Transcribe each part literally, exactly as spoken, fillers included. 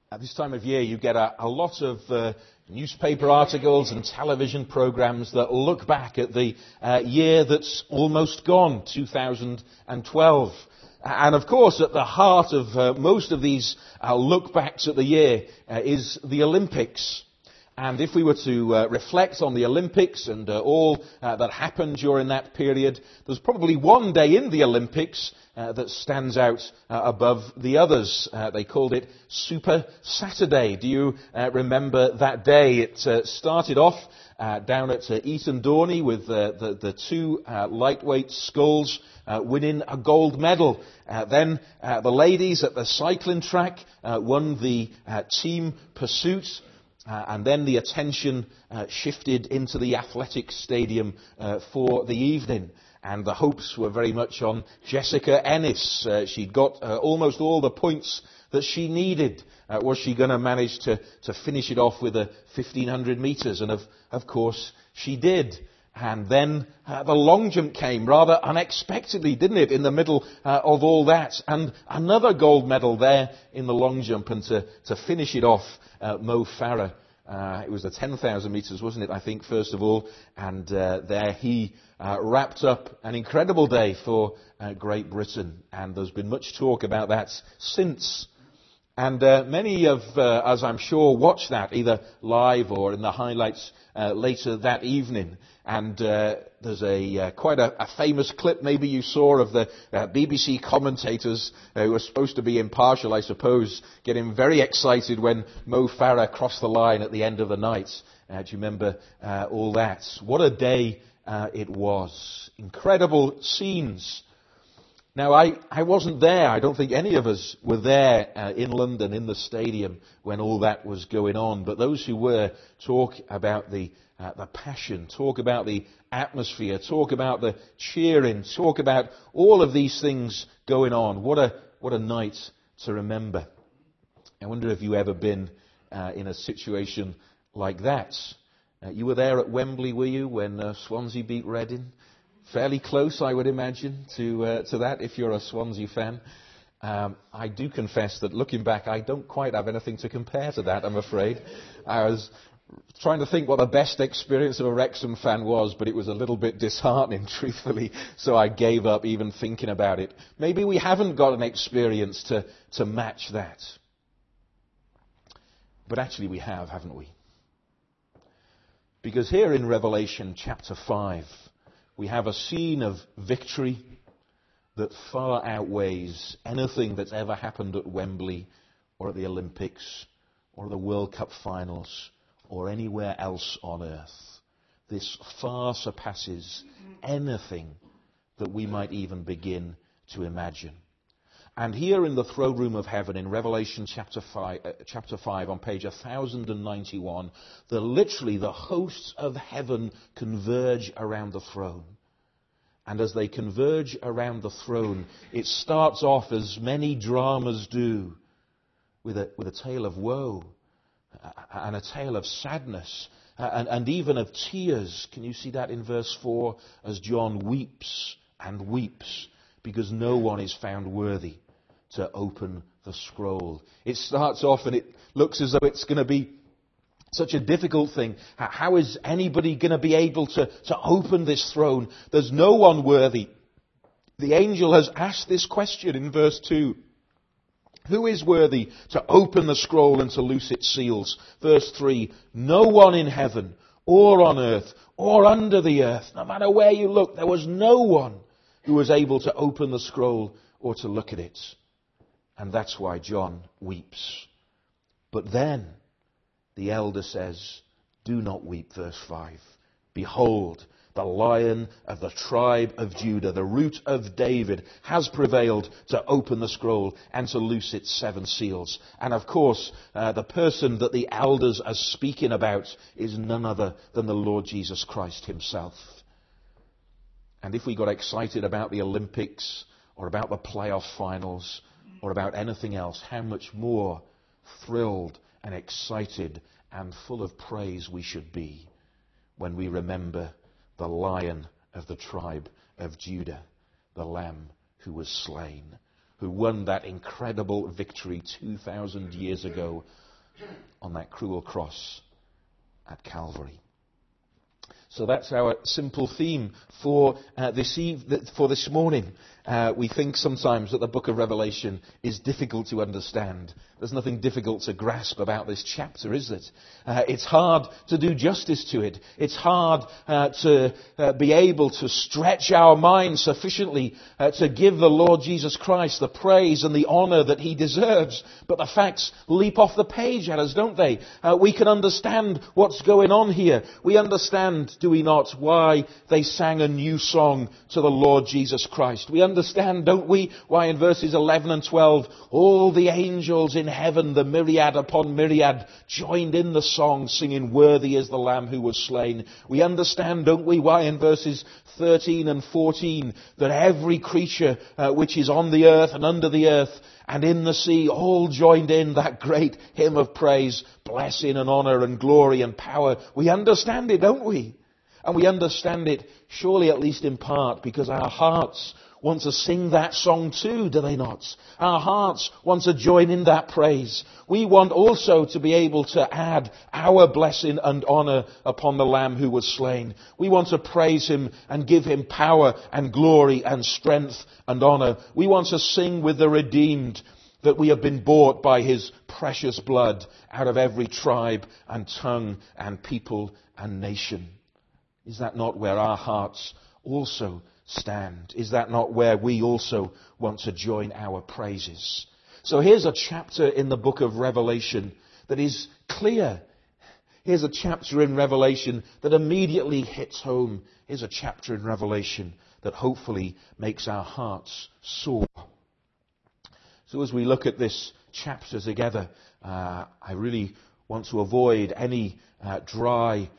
At this time of year, you get a, a lot of uh, newspaper articles and television programs that look back at the uh, year that's almost gone, two thousand twelve. And of course, at the heart of uh, most of these uh, look backs at the year uh, is the Olympics. And if we were to uh, reflect on the Olympics and uh, all uh, that happened during that period, there's probably one day in the Olympics uh, that stands out uh, above the others. Uh, they called it Super Saturday. Do you uh, remember that day? It uh, started off uh, down at uh, Eton Dorney with uh, the, the two uh, lightweight sculls uh, winning a gold medal. Uh, then uh, the ladies at the cycling track uh, won the uh, team pursuit. Uh, and then the attention uh, shifted into the athletic stadium uh, for the evening. And the hopes were very much on Jessica Ennis. Uh, she'd got uh, almost all the points that she needed. Uh, was she going to manage to, to finish it off with a fifteen hundred metres? And of, of course, she did. And then uh, the long jump came rather unexpectedly, didn't it, in the middle uh, of all that. And another gold medal there in the long jump. And to, to finish it off, uh, Mo Farah, uh, it was the ten thousand metres, wasn't it, I think, first of all. And uh, there he uh, wrapped up an incredible day for uh, Great Britain. And there's been much talk about that since. And uh, many of uh, us, I'm sure, watched that either live or in the highlights uh, later that evening. And uh, there's a uh, quite a, a famous clip maybe you saw of the uh, B B C commentators uh, who were supposed to be impartial, I suppose, getting very excited when Mo Farah crossed the line at the end of the night. Uh, do you remember uh, all that? What a day uh, it was. Incredible scenes. Now, I, I wasn't there. I don't think any of us were there uh, in London, in the stadium, when all that was going on. But those who were talk about the, uh, the passion, talk about the atmosphere, talk about the cheering, talk about all of these things going on. What a, what a night to remember. I wonder if you've ever been uh, in a situation like that. Uh, you were there at Wembley, were you, when uh, Swansea beat Reading? Fairly close, I would imagine, to uh, to that, if you're a Swansea fan. Um, I do confess that looking back, I don't quite have anything to compare to that, I'm afraid. I was trying to think what the best experience of a Wrexham fan was, but it was a little bit disheartening, truthfully, so I gave up even thinking about it. Maybe we haven't got an experience to, to match that. But actually we have, haven't we? Because here in Revelation chapter five, we have a scene of victory that far outweighs anything that's ever happened at Wembley or at the Olympics or the World Cup finals or anywhere else on earth. This far surpasses anything that we might even begin to imagine. And here in the throne room of heaven, in Revelation chapter five, uh, chapter five on page one thousand ninety-one, the, literally the hosts of heaven converge around the throne. And as they converge around the throne, it starts off, as many dramas do, with a, with a tale of woe uh, and a tale of sadness uh, and, and even of tears. Can you see that in verse four? As John weeps and weeps because no one is found worthy to open the scroll. It starts off and it looks as though it's going to be such a difficult thing. How is anybody going to be able to, to open this throne? There's no one worthy. The angel has asked this question in verse two. Who is worthy to open the scroll and to loose its seals? Verse three. No one in heaven or on earth or under the earth, no matter where you look, there was no one who was able to open the scroll or to look at it. And that's why John weeps. But then the elder says, do not weep, verse five. Behold, the Lion of the tribe of Judah, the Root of David, has prevailed to open the scroll and to loose its seven seals. And of course, uh, the person that the elders are speaking about is none other than the Lord Jesus Christ himself. And if we got excited about the Olympics or about the playoff finals or about anything else, how much more thrilled and excited and full of praise we should be when we remember the Lion of the tribe of Judah, the Lamb who was slain who won that incredible victory two thousand years ago on that cruel cross at Calvary. So that's our simple theme for uh, this eve- for this morning. Uh, we think sometimes that the book of Revelation is difficult to understand. There's nothing difficult to grasp about this chapter, is it? Uh, it's hard to do justice to it. It's hard uh, to uh, be able to stretch our minds sufficiently uh, to give the Lord Jesus Christ the praise and the honour that he deserves. But the facts leap off the page at us, don't they? Uh, we can understand what's going on here. We understand, do we not, why they sang a new song to the Lord Jesus Christ. We understand, don't we, why in verses eleven and twelve, all the angels in heaven, the myriad upon myriad, joined in the song singing, "Worthy is the Lamb who was slain." We understand, don't we, why in verses thirteen and fourteen, that every creature uh, which is on the earth and under the earth and in the sea all joined in that great hymn of praise, blessing and honour and glory and power. We understand it, don't we? And we understand it, surely at least in part, because our hearts want to sing that song too, do they not? Our hearts want to join in that praise. We want also to be able to add our blessing and honour upon the Lamb who was slain. We want to praise him and give him power and glory and strength and honour. We want to sing with the redeemed that we have been bought by his precious blood out of every tribe and tongue and people and nation. Is that not where our hearts also stand? Is that not where we also want to join our praises? So here's a chapter in the book of Revelation that is clear. Here's a chapter in Revelation that immediately hits home. Here's a chapter in Revelation that hopefully makes our hearts soar. So as we look at this chapter together, uh, I really want to avoid any uh, dry,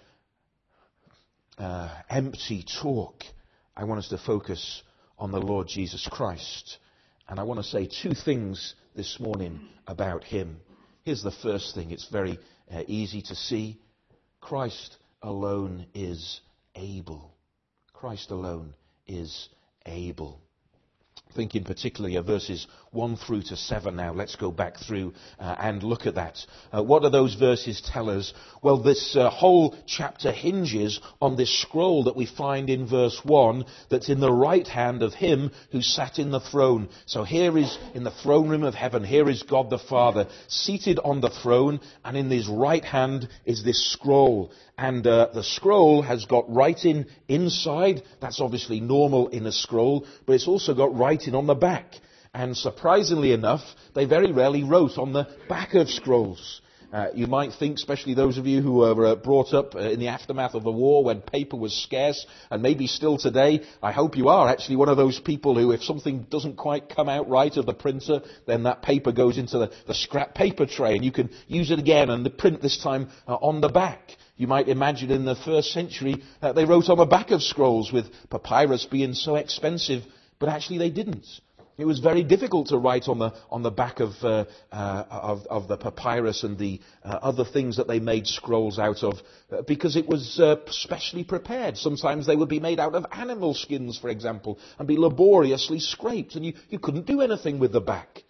uh, empty talk. I want us to focus on the Lord Jesus Christ. And I want to say two things this morning about him. Here's the first thing. It's very uh, easy to see. Christ alone is able. Christ alone is able. Thinking particularly of verses one through to seven now. Let's go back through uh, and look at that. Uh, what do those verses tell us? Well, this uh, whole chapter hinges on this scroll that we find in verse one that's in the right hand of him who sat in the throne. So here is, in the throne room of heaven, here is God the Father seated on the throne, and in his right hand is this scroll. And uh, the scroll has got writing inside. That's obviously normal in a scroll, but it's also got writing on the back. And surprisingly enough, they very rarely wrote on the back of scrolls. Uh, you might think, especially those of you who were uh, brought up uh, in the aftermath of the war when paper was scarce, and maybe still today, I hope you are actually one of those people who, if something doesn't quite come out right of the printer, then that paper goes into the, the scrap paper tray, and you can use it again and the print this time uh, on the back. You might imagine in the first century uh, they wrote on the back of scrolls, with papyrus being so expensive, but actually they didn't. It was very difficult to write on the on the back of uh, uh, of, of the papyrus and the uh, other things that they made scrolls out of, uh, because it was uh, specially prepared. Sometimes they would be made out of animal skins, for example, and be laboriously scraped, and you, you couldn't do anything with the back.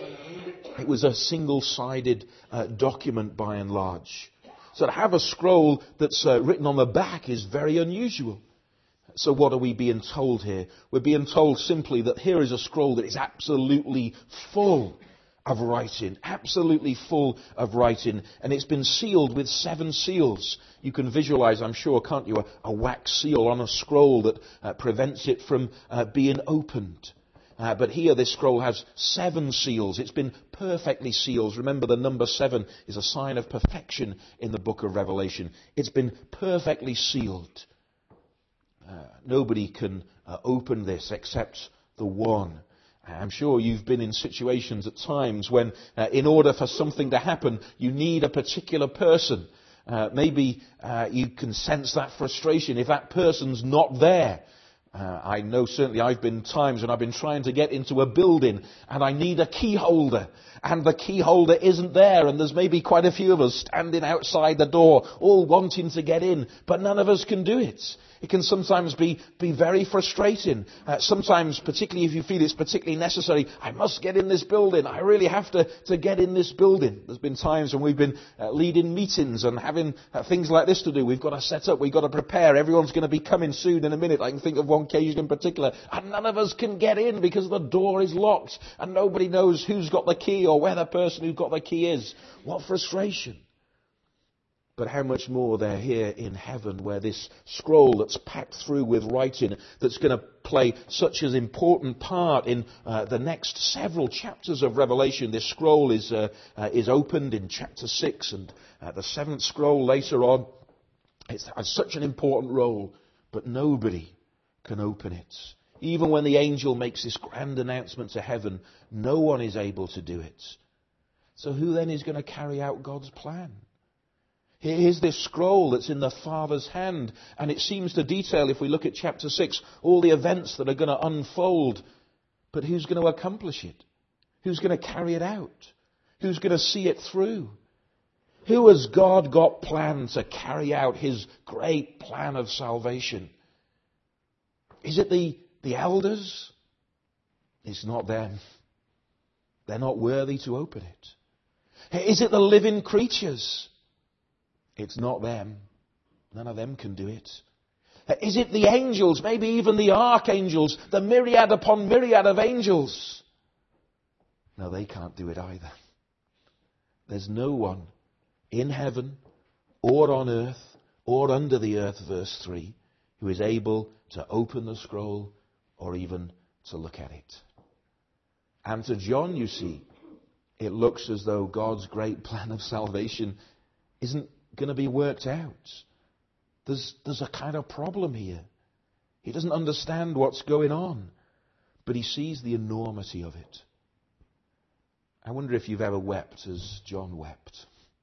It was a single-sided uh, document by and large. So to have a scroll that's uh, written on the back is very unusual. So what are we being told here? We're being told simply that here is a scroll that is absolutely full of writing, absolutely full of writing, and it's been sealed with seven seals. You can visualize, I'm sure, can't you, a, a wax seal on a scroll that uh, prevents it from uh, being opened. Uh, but here this scroll has seven seals. It's been perfectly sealed. Remember, the number seven is a sign of perfection in the book of Revelation. It's been perfectly sealed. Uh, nobody can uh, open this except the one. I'm sure you've been in situations at times when, uh, in order for something to happen, you need a particular person. Uh, maybe uh, you can sense that frustration if that person's not there. Uh, I know certainly I've been times when I've been trying to get into a building and I need a key holder and the key holder isn't there, and there's maybe quite a few of us standing outside the door all wanting to get in, but none of us can do it. It can sometimes be, be very frustrating. Uh, sometimes, particularly if you feel it's particularly necessary, I must get in this building. I really have to, to get in this building. There's been times when we've been uh, leading meetings and having uh, things like this to do. We've got to set up, we've got to prepare. Everyone's going to be coming soon in a minute. I can think of one occasion in particular. And none of us can get in because the door is locked and nobody knows who's got the key or where the person who's got the key is. What frustration. But how much more there here in heaven, where this scroll that's packed through with writing that's going to play such an important part in uh, the next several chapters of Revelation. This scroll is uh, uh, is opened in chapter six, and uh, the seventh scroll later on. It has such an important role, but nobody can open it. Even when the angel makes this grand announcement to heaven, no one is able to do it. So who then is going to carry out God's plan? Here's this scroll that's in the Father's hand, and it seems to detail, if we look at chapter six, all the events that are going to unfold. But who's going to accomplish it? Who's going to carry it out? Who's going to see it through? Who has God got planned to carry out his great plan of salvation? Is it the, the elders? It's not them. They're not worthy to open it. Is it the living creatures? It's not them. None of them can do it. Is it the angels, maybe even the archangels, the myriad upon myriad of angels? No, they can't do it either. There's no one in heaven or on earth or under the earth, verse three, who is able to open the scroll or even to look at it. And to John, you see, it looks as though God's great plan of salvation isn't going to be worked out. There's, there's a kind of problem here. He doesn't understand what's going on, but he sees the enormity of it. I wonder if you've ever wept as John wept.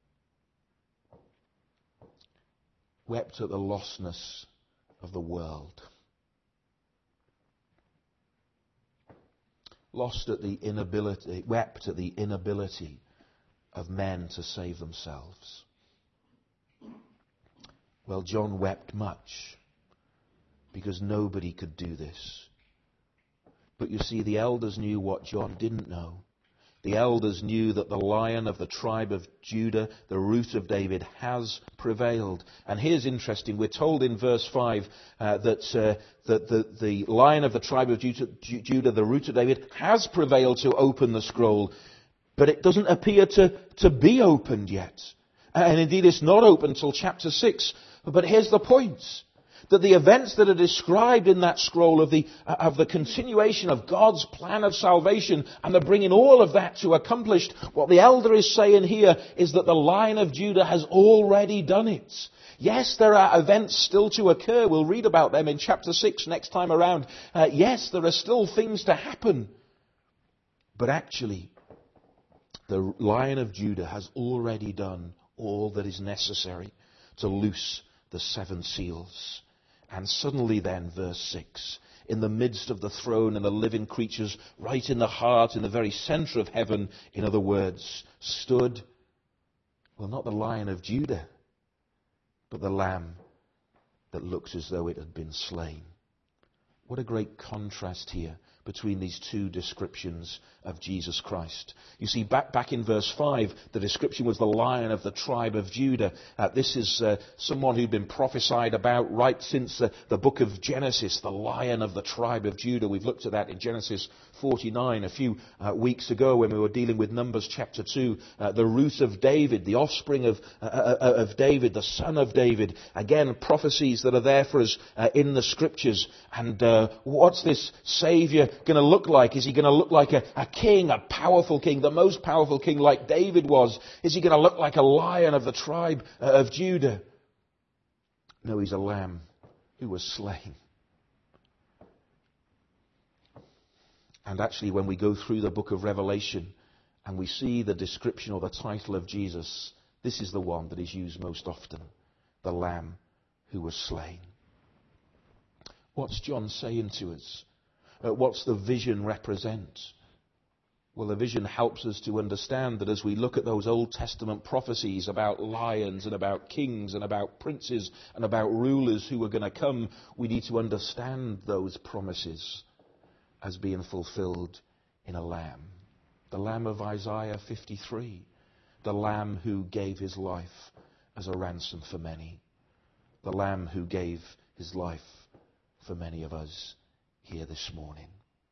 Wept at the lostness of the world. Lost at the inability, wept at the inability of men to save themselves. Well, John wept much because nobody could do this. But you see, the elders knew what John didn't know. The elders knew that the Lion of the tribe of Judah, the root of David, has prevailed. And here's interesting. We're told in verse five uh, that, uh, that the, the Lion of the tribe of Judah, Judah, the root of David, has prevailed to open the scroll. But it doesn't appear to, to be opened yet. And indeed, it's not open until chapter six. But here's the point. That the events that are described in that scroll of the, uh, of the continuation of God's plan of salvation and the bringing all of that to accomplished, what the elder is saying here is that the Lion of Judah has already done it. Yes, there are events still to occur. We'll read about them in chapter six next time around. Uh, yes, there are still things to happen. But actually, the Lion of Judah has already done all that is necessary to loose the seven seals. And suddenly then, verse six, in the midst of the throne and the living creatures, right in the heart, in the very center of heaven, in other words, stood, well, not the Lion of Judah, but the Lamb that looks as though it had been slain. What a great contrast here between these two descriptions of Jesus Christ. You see, back, back in verse five, the description was the Lion of the tribe of Judah. Uh, this is uh, someone who'd been prophesied about right since uh, the book of Genesis, the Lion of the tribe of Judah. We've looked at that in Genesis forty-nine a few uh, weeks ago when we were dealing with Numbers chapter two. Uh, the root of David, the offspring of, uh, uh, of David, the son of David. Again, prophecies that are there for us uh, in the scriptures. And uh, what's this Saviour going to look like? Is he going to look like a, a king, a powerful king, the most powerful king like David was? Is he going to look like a lion of the tribe uh, of Judah? No, he's a lamb who was slain. And actually, when we go through the book of Revelation and we see the description or the title of Jesus, this is the one that is used most often, the Lamb who was slain. What's John saying to us? Uh, what's the vision represent? Well, the vision helps us to understand that as we look at those Old Testament prophecies about lions and about kings and about princes and about rulers who are going to come, we need to understand those promises as being fulfilled in a lamb. The Lamb of Isaiah fifty-three. The Lamb who gave his life as a ransom for many. The Lamb who gave his life for many of us here this morning.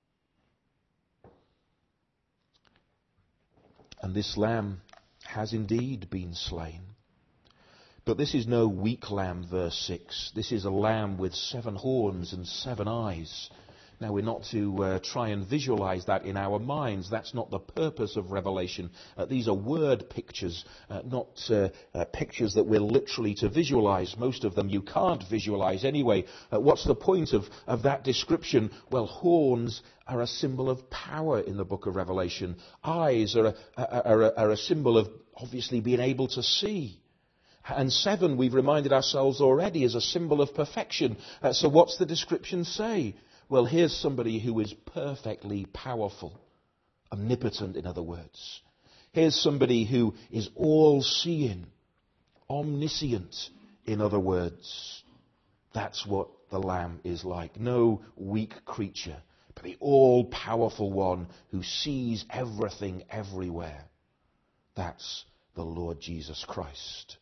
And this Lamb has indeed been slain. But this is no weak lamb, verse six. This is a lamb with seven horns and seven eyes. Now, we're not to uh, try and visualize that in our minds. That's not the purpose of Revelation. Uh, these are word pictures, uh, not uh, uh, pictures that we're literally to visualize. Most of them you can't visualize anyway. Uh, what's the point of, of that description? Well, horns are a symbol of power in the book of Revelation. Eyes are a, are a, are a symbol of obviously being able to see. And seven, we've reminded ourselves already, is a symbol of perfection. Uh, so what's the description say? Well, here's somebody who is perfectly powerful, omnipotent, in other words. Here's somebody who is all-seeing, omniscient, in other words. That's what the Lamb is like. No weak creature, but the all-powerful one who sees everything everywhere. That's the Lord Jesus Christ.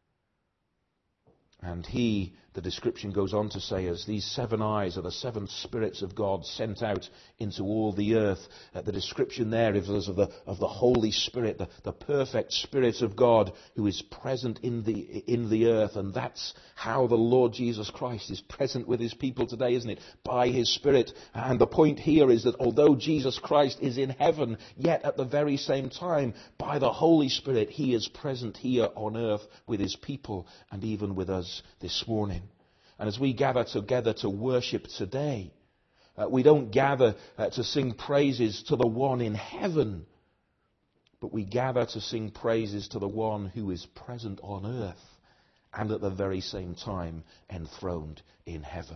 And he, the description goes on to say, as these seven eyes are the seven spirits of God sent out into all the earth. Uh, the description there is of the, of the Holy Spirit, the, the perfect Spirit of God who is present in the, in the earth. And that's how the Lord Jesus Christ is present with his people today, isn't it? By his Spirit. And the point here is that although Jesus Christ is in heaven, yet at the very same time, by the Holy Spirit, he is present here on earth with his people and even with us this morning. And as we gather together to worship today, uh, we don't gather uh, to sing praises to the one in heaven, but we gather to sing praises to the one who is present on earth and at the very same time enthroned in heaven.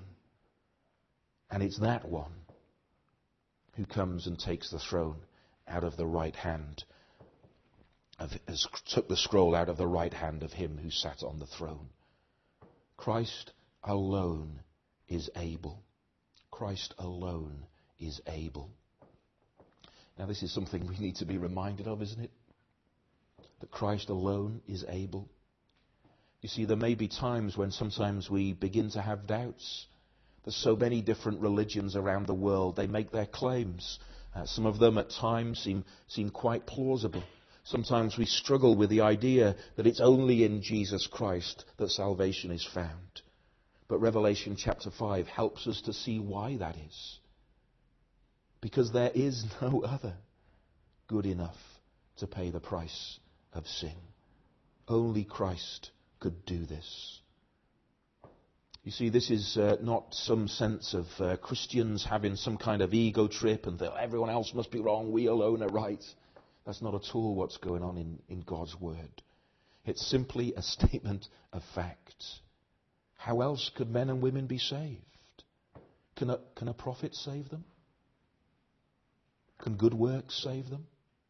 And it's that one who comes and takes the throne out of the right hand, of, has took the scroll out of the right hand of him who sat on the throne. Christ alone is able. Christ alone is able. Now, this is something we need to be reminded of, isn't it? That Christ alone is able. You see, there may be times when sometimes we begin to have doubts. There's so many different religions around the world. They make their claims. Uh, some of them at times seem, seem quite plausible. Sometimes we struggle with the idea that it's only in Jesus Christ that salvation is found. But Revelation chapter five helps us to see why that is. Because there is no other good enough to pay the price of sin. Only Christ could do this. You see, this is uh, not some sense of uh, Christians having some kind of ego trip and that everyone else must be wrong, we alone are right. That's not at all what's going on in, in God's Word. It's simply a statement of fact. How else could men and women be saved? Can a, can a prophet save them? Can good works save them?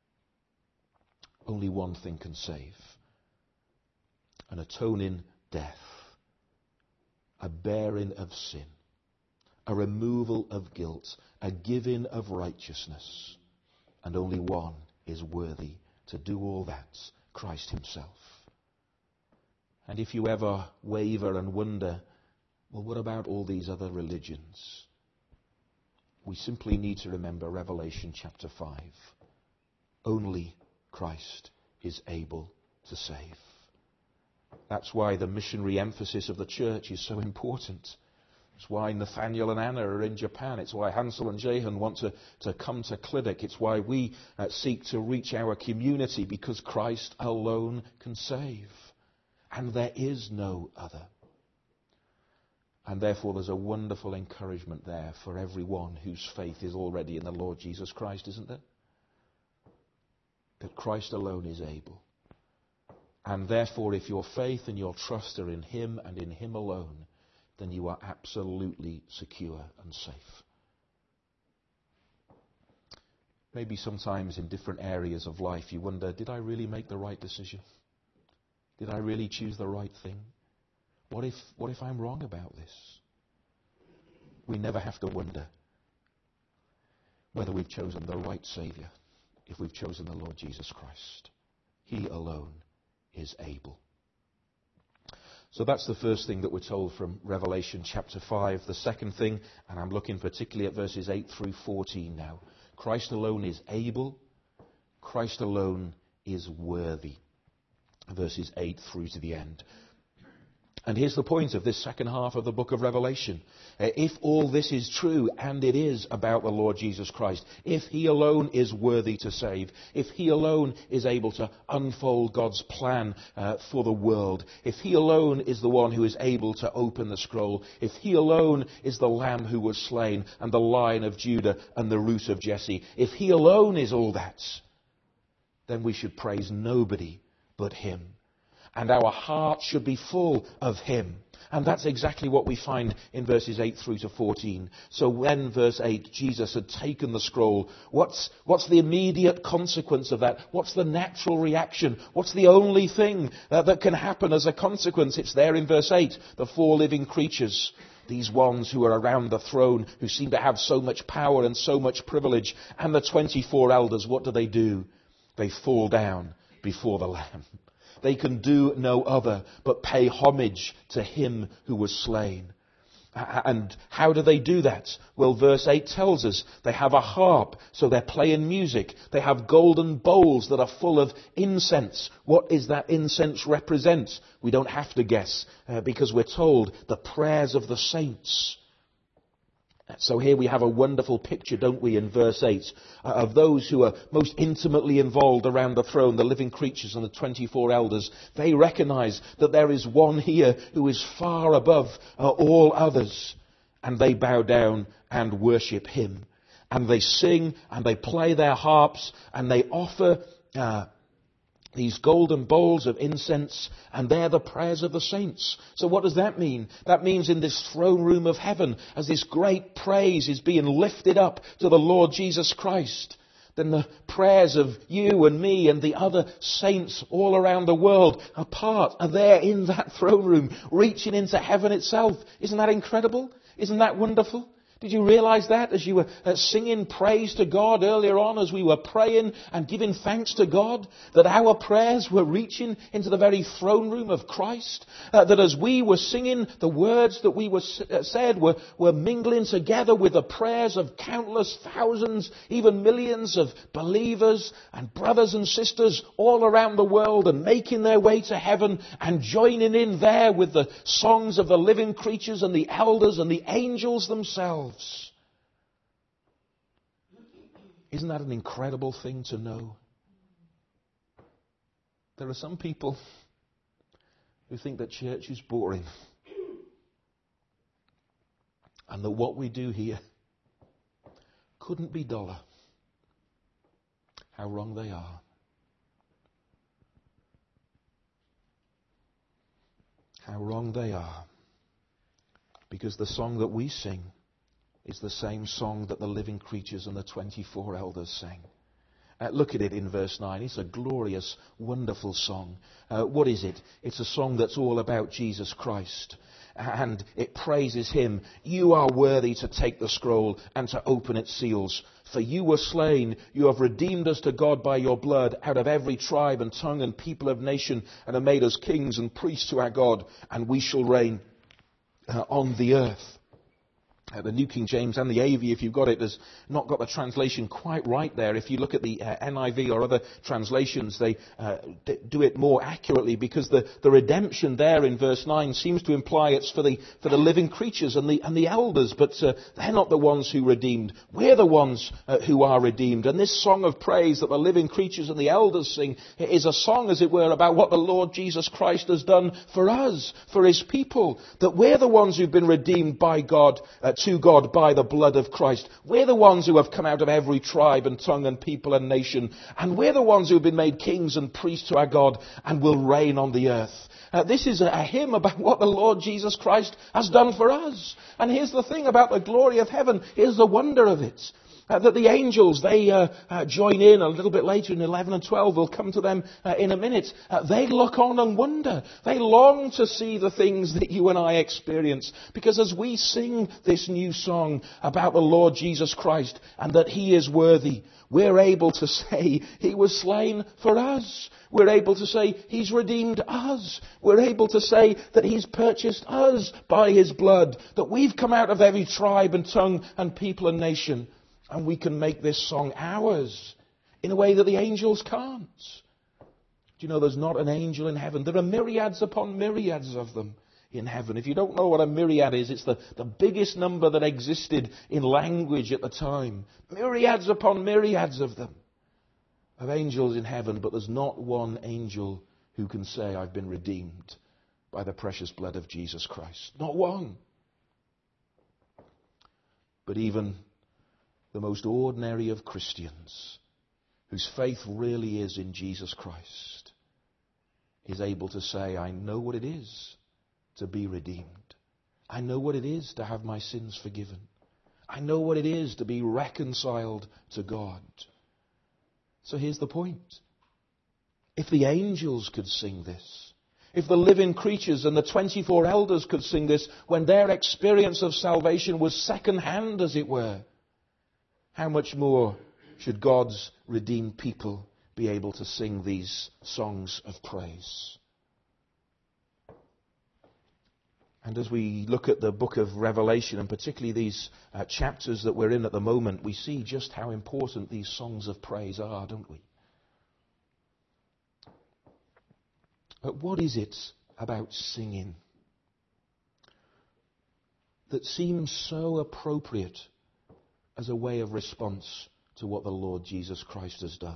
Only one thing can save. An atoning death. A bearing of sin. A removal of guilt. A giving of righteousness. And only one is worthy to do all that, Christ himself. And if you ever waver and wonder, well, what about all these other religions? We simply need to remember Revelation chapter five. Only Christ is able to save. That's why the missionary emphasis of the church is so important. It's why Nathaniel and Anna are in Japan. It's why Hansel and Jehan want to, to come to Clinic. It's why we uh, seek to reach our community, because Christ alone can save. And there is no other. And therefore there's a wonderful encouragement there for everyone whose faith is already in the Lord Jesus Christ, isn't there? That Christ alone is able. And therefore if your faith and your trust are in him and in him alone, then you are absolutely secure and safe. Maybe sometimes in different areas of life you wonder, did I really make the right decision? Did I really choose the right thing? What if, what if I'm wrong about this? We never have to wonder whether we've chosen the right Saviour if we've chosen the Lord Jesus Christ. He alone is able. So that's the first thing that we're told from Revelation chapter five. The second thing, and I'm looking particularly at verses eight through fourteen now. Christ alone is able. Christ alone is worthy. Verses eight through to the end. And here's the point of this second half of the book of Revelation. Uh, if all this is true, and it is about the Lord Jesus Christ, if he alone is worthy to save, if he alone is able to unfold God's plan uh, for the world, if he alone is the one who is able to open the scroll, if he alone is the Lamb who was slain, and the Lion of Judah, and the Root of Jesse, if he alone is all that, then we should praise nobody but him. And our hearts should be full of him. And that's exactly what we find in verses eight through to fourteen. So when, verse eight, Jesus had taken the scroll, what's, what's the immediate consequence of that? What's the natural reaction? What's the only thing that, that can happen as a consequence? It's there in verse eight. The four living creatures, these ones who are around the throne, who seem to have so much power and so much privilege, and the twenty-four elders, what do they do? They fall down before the Lamb. They can do no other but pay homage to him who was slain. And how do they do that? Well, verse eight tells us they have a harp, so they're playing music. They have golden bowls that are full of incense. What does that incense represent? We don't have to guess, uh, because we're told the prayers of the saints. So here we have a wonderful picture, don't we, in verse eight, uh, of those who are most intimately involved around the throne, the living creatures and the twenty-four elders. They recognize that there is one here who is far above uh, all others. And they bow down and worship him. And they sing and they play their harps and they offer uh, these golden bowls of incense, and they're the prayers of the saints. So what does that mean? That means in this throne room of heaven, as this great praise is being lifted up to the Lord Jesus Christ, then the prayers of you and me and the other saints all around the world are part, are there in that throne room, reaching into heaven itself. Isn't that incredible? Isn't that wonderful? Did you realize that as you were uh, singing praise to God earlier on, as we were praying and giving thanks to God, that our prayers were reaching into the very throne room of Christ? Uh, that as we were singing, the words that we were uh, said were, were mingling together with the prayers of countless thousands, even millions of believers and brothers and sisters all around the world, and making their way to heaven and joining in there with the songs of the living creatures and the elders and the angels themselves. Isn't that an incredible thing to know? There are some people who think that church is boring, and that what we do here couldn't be duller. How wrong they are. How wrong they are. Because the song that we sing is the same song that the living creatures and the twenty-four elders sang. Uh, look at it in verse nine. It's a glorious, wonderful song. Uh, what is it? It's a song that's all about Jesus Christ. And it praises him. You are worthy to take the scroll and to open its seals. For you were slain. You have redeemed us to God by your blood out of every tribe and tongue and people of nation, and have made us kings and priests to our God, and we shall reign uh, on the earth. Uh, the New King James and the A V, if you've got it, has not got the translation quite right there. If you look at the uh, N I V or other translations, they uh, d- do it more accurately, because the, the redemption there in verse nine seems to imply it's for the for the living creatures and the and the elders, but uh, they're not the ones who redeemed. We're the ones uh, who are redeemed. And this song of praise that the living creatures and the elders sing is a song, as it were, about what the Lord Jesus Christ has done for us, for his people, that we're the ones who've been redeemed by God uh, to God by the blood of Christ. We're the ones who have come out of every tribe and tongue and people and nation. And we're the ones who have been made kings and priests to our God and will reign on the earth. Uh, this is a, a hymn about what the Lord Jesus Christ has done for us. And here's the thing about the glory of heaven. Here's the wonder of it. Uh, that the angels, they uh, uh, join in a little bit later in eleven and twelve. We'll come to them uh, in a minute. Uh, they look on and wonder. They long to see the things that you and I experience. Because as we sing this new song about the Lord Jesus Christ and that He is worthy, we're able to say He was slain for us. We're able to say He's redeemed us. We're able to say that He's purchased us by His blood. That we've come out of every tribe and tongue and people and nation. And we can make this song ours in a way that the angels can't. Do you know there's not an angel in heaven? There are myriads upon myriads of them in heaven. If you don't know what a myriad is, it's the, the biggest number that existed in language at the time. Myriads upon myriads of them, of angels in heaven. But there's not one angel who can say, I've been redeemed by the precious blood of Jesus Christ. Not one. But even the most ordinary of Christians, whose faith really is in Jesus Christ, is able to say, I know what it is to be redeemed. I know what it is to have my sins forgiven. I know what it is to be reconciled to God. So here's the point. If the angels could sing this, if the living creatures and the twenty-four elders could sing this when their experience of salvation was second-hand, as it were, how much more should God's redeemed people be able to sing these songs of praise? And as we look at the book of Revelation, and particularly these uh, chapters that we're in at the moment, we see just how important these songs of praise are, don't we? But what is it about singing that seems so appropriate as a way of response to what the Lord Jesus Christ has done?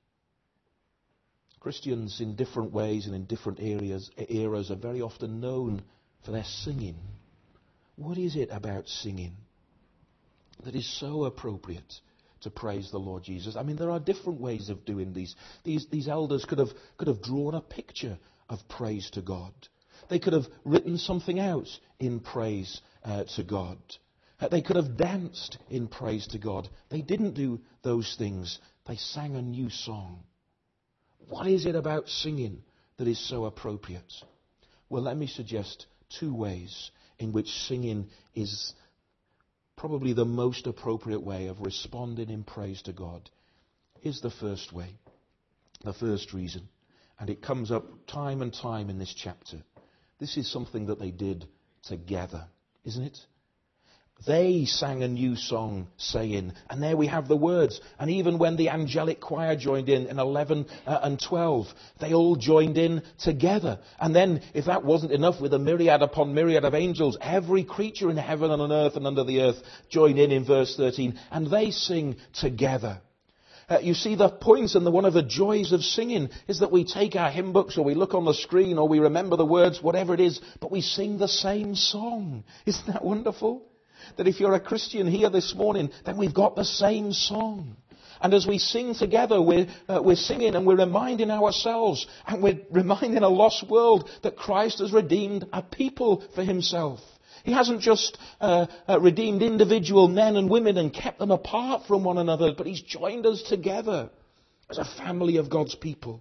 Christians in different ways and in different areas, eras are very often known for their singing. What is it about singing that is so appropriate to praise the Lord Jesus? I mean, there are different ways of doing these. These, these elders could have, could have drawn a picture of praise to God. They could have written something out in praise uh, to God. They could have danced in praise to God. They didn't do those things. They sang a new song. What is it about singing that is so appropriate? Well, let me suggest two ways in which singing is probably the most appropriate way of responding in praise to God. Here's the first way, the first reason. And it comes up time and time in this chapter. This is something that they did together, isn't it? They sang a new song saying, and there we have the words, and even when the angelic choir joined in in eleven uh, and twelve, they all joined in together. And then, if that wasn't enough, with a myriad upon myriad of angels, every creature in heaven and on earth and under the earth join in in verse thirteen, and they sing together. Uh, you see, the point and the, one of the joys of singing is that we take our hymn books, or we look on the screen, or we remember the words, whatever it is, but we sing the same song. Isn't that wonderful? That if you're a Christian here this morning, then we've got the same song. And as we sing together, we're, uh, we're singing and we're reminding ourselves and we're reminding a lost world that Christ has redeemed a people for Himself. He hasn't just uh, uh, redeemed individual men and women and kept them apart from one another, but He's joined us together as a family of God's people.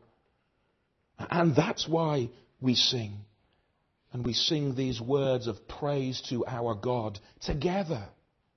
And that's why we sing. And we sing these words of praise to our God together.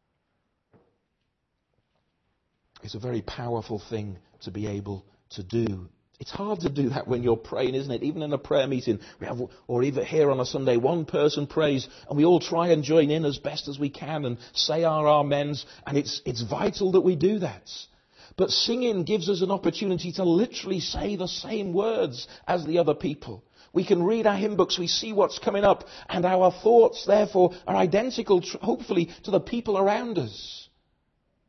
It's a very powerful thing to be able to do. It's hard to do that when you're praying, isn't it? Even in a prayer meeting, we have, or even here on a Sunday, one person prays, and we all try and join in as best as we can and say our amens, and it's, it's vital that we do that. But singing gives us an opportunity to literally say the same words as the other people. We can read our hymn books, we see what's coming up, and our thoughts, therefore, are identical, hopefully, to the people around us.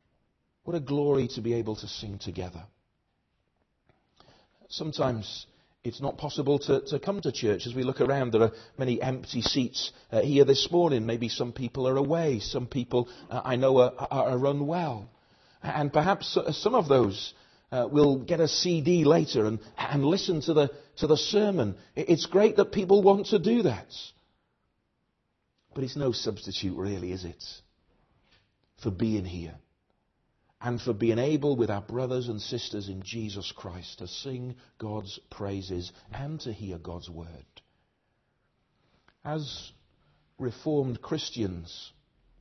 What a glory to be able to sing together. Sometimes It's not possible to, to come to church. As we look around, there are many empty seats uh, here this morning. Maybe some people are away. Some people, uh, I know, are, are, are unwell. And perhaps uh, some of those uh, will get a C D later and, and listen to the, to the sermon. It's great that people want to do that. But it's no substitute, really, is it, for being here and for being able, with our brothers and sisters in Jesus Christ, to sing God's praises and to hear God's word. As Reformed Christians,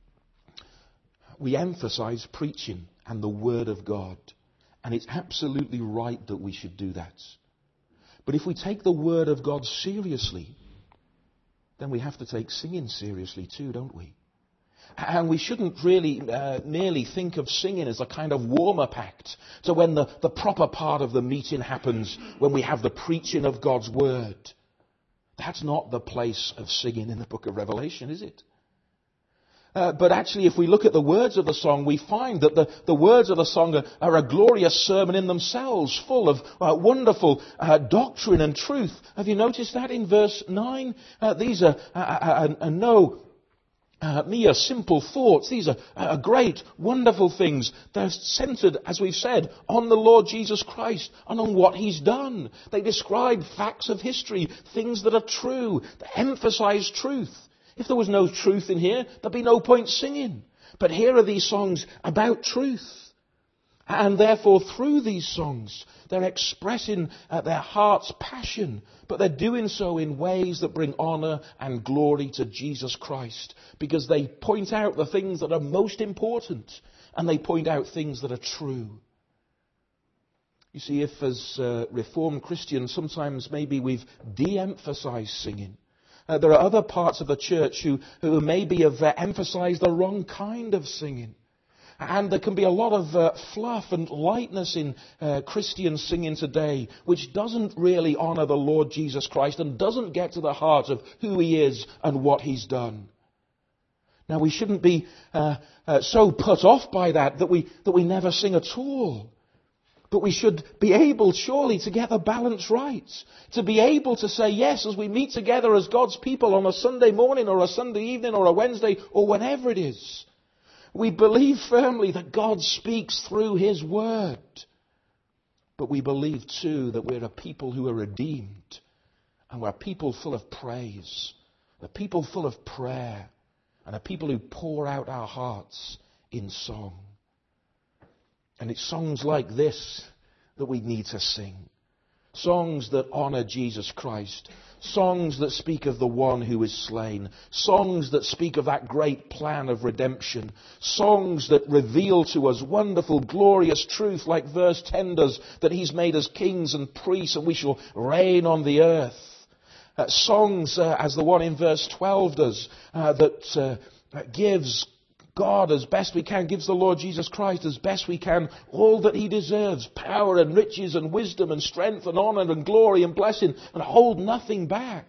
we emphasize preaching and the word of God, and it's absolutely right that we should do that. But if we take the word of God seriously, then we have to take singing seriously too, don't we? And we shouldn't really uh, merely think of singing as a kind of warm-up act to when the, the proper part of the meeting happens, when we have the preaching of God's word. That's not the place of singing in the book of Revelation, is it? Uh, but actually, if we look at the words of the song, we find that the, the words of the song are, are a glorious sermon in themselves, full of uh, wonderful uh, doctrine and truth. Have you noticed that in verse nine? Uh, these are uh, uh, uh, no uh, mere simple thoughts. These are uh, great, wonderful things. They're centered, as we've said, on the Lord Jesus Christ and on what He's done. They describe facts of history, things that are true. They emphasize truth. If there was no truth in here, there'd be no point singing. But here are these songs about truth. And therefore, through these songs, they're expressing uh, their heart's passion, but they're doing so in ways that bring honour and glory to Jesus Christ, because they point out the things that are most important, and they point out things that are true. You see, if as uh, Reformed Christians, sometimes maybe we've de-emphasized singing, Uh, there are other parts of the church who, who maybe have uh, emphasized the wrong kind of singing. And there can be a lot of uh, fluff and lightness in uh, Christian singing today, which doesn't really honor the Lord Jesus Christ and doesn't get to the heart of who He is and what He's done. Now, we shouldn't be uh, uh, so put off by that that we, that we never sing at all. But we should be able, surely, to get the balance right. To be able to say yes as we meet together as God's people on a Sunday morning or a Sunday evening or a Wednesday or whenever it is. We believe firmly that God speaks through His word. But we believe too that we're a people who are redeemed. And we're a people full of praise. A people full of prayer. And a people who pour out our hearts in song. And it's songs like this that we need to sing. Songs that honour Jesus Christ. Songs that speak of the one who is slain. Songs that speak of that great plan of redemption. Songs that reveal to us wonderful, glorious truth, like verse ten does, that He's made us kings and priests and we shall reign on the earth. Uh, songs, uh, as the one in verse twelve does, uh, that uh, gives God, as best we can, gives the Lord Jesus Christ, as best we can, all that He deserves, power and riches and wisdom and strength and honour and glory and blessing, and hold nothing back.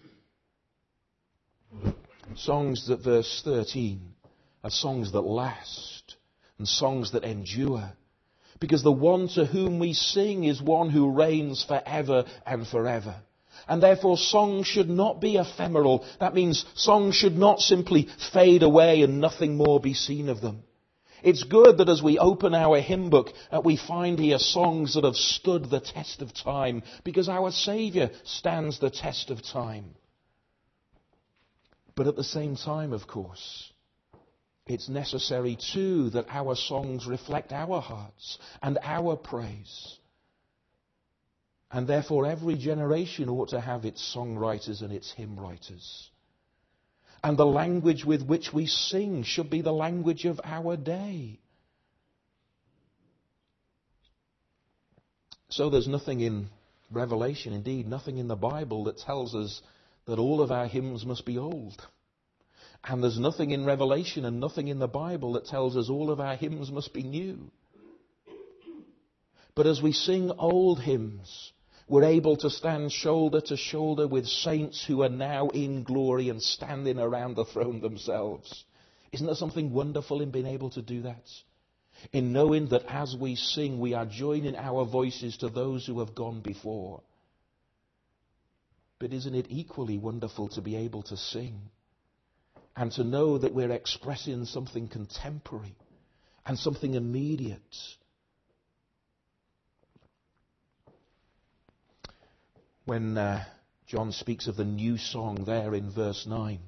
Songs that, verse thirteen, are songs that last and songs that endure, because the one to whom we sing is one who reigns forever and forever. And therefore songs should not be ephemeral. That means songs should not simply fade away and nothing more be seen of them. It's good that as we open our hymn book, uh, we find here songs that have stood the test of time, because our Saviour stands the test of time. But at the same time, of course, it's necessary too that our songs reflect our hearts and our praise. And therefore every generation ought to have its songwriters and its hymn writers. And the language with which we sing should be the language of our day. So there's nothing in Revelation, indeed nothing in the Bible, that tells us that all of our hymns must be old. And there's nothing in Revelation and nothing in the Bible that tells us all of our hymns must be new. But as we sing old hymns, we're able to stand shoulder to shoulder with saints who are now in glory and standing around the throne themselves. Isn't there something wonderful in being able to do that? In knowing that as we sing, we are joining our voices to those who have gone before. But isn't it equally wonderful to be able to sing and to know that we're expressing something contemporary and something immediate? When uh, John speaks of the new song there in verse nine,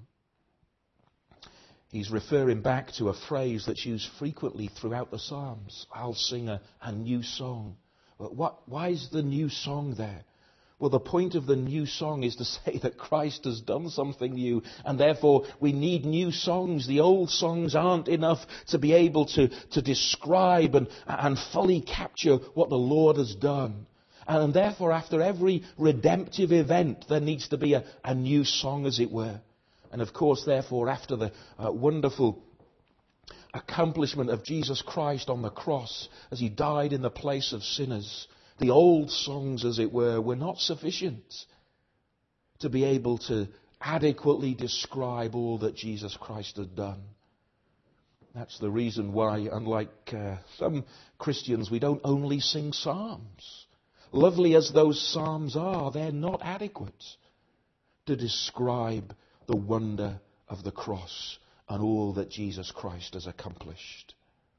he's referring back to a phrase that's used frequently throughout the Psalms. I'll sing a, a new song. But what, why is the new song there? Well, the point of the new song is to say that Christ has done something new, and therefore we need new songs. The old songs aren't enough to be able to, to describe and, and fully capture what the Lord has done. And therefore, after every redemptive event, there needs to be a, a new song, as it were. And of course, therefore, after the uh, wonderful accomplishment of Jesus Christ on the cross, as he died in the place of sinners, the old songs, as it were, were not sufficient to be able to adequately describe all that Jesus Christ had done. That's the reason why, unlike uh, some Christians, we don't only sing psalms. Lovely as those psalms are, they're not adequate to describe the wonder of the cross and all that Jesus Christ has accomplished.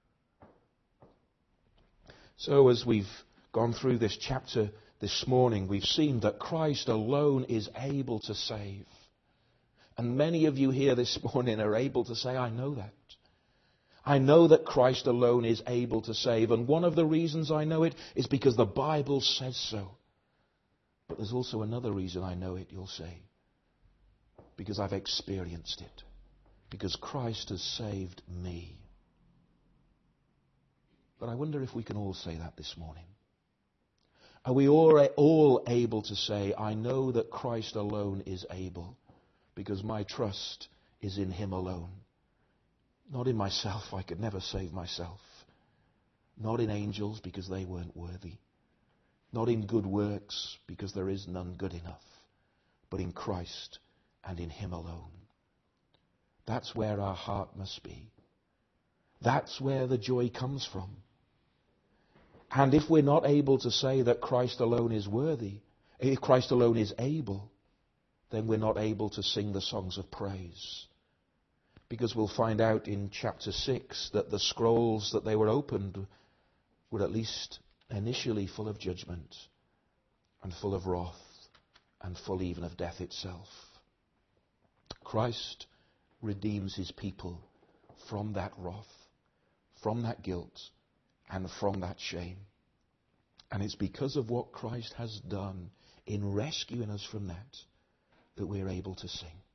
So as we've gone through this chapter this morning, we've seen that Christ alone is able to save. And many of you here this morning are able to say, I know that. I know that Christ alone is able to save. And one of the reasons I know it is because the Bible says so. But there's also another reason I know it, you'll say. Because I've experienced it. Because Christ has saved me. But I wonder if we can all say that this morning. Are we all, all able to say, I know that Christ alone is able, because my trust is in him alone. Not in myself, I could never save myself. Not in angels, because they weren't worthy. Not in good works, because there is none good enough. But in Christ and in him alone. That's where our heart must be. That's where the joy comes from. And if we're not able to say that Christ alone is worthy, if Christ alone is able, then we're not able to sing the songs of praise. Because we'll find out in chapter six that the scrolls that they were opened were at least initially full of judgment and full of wrath and full even of death itself. Christ redeems his people from that wrath, from that guilt, and from that shame. And it's because of what Christ has done in rescuing us from that that we're able to sing.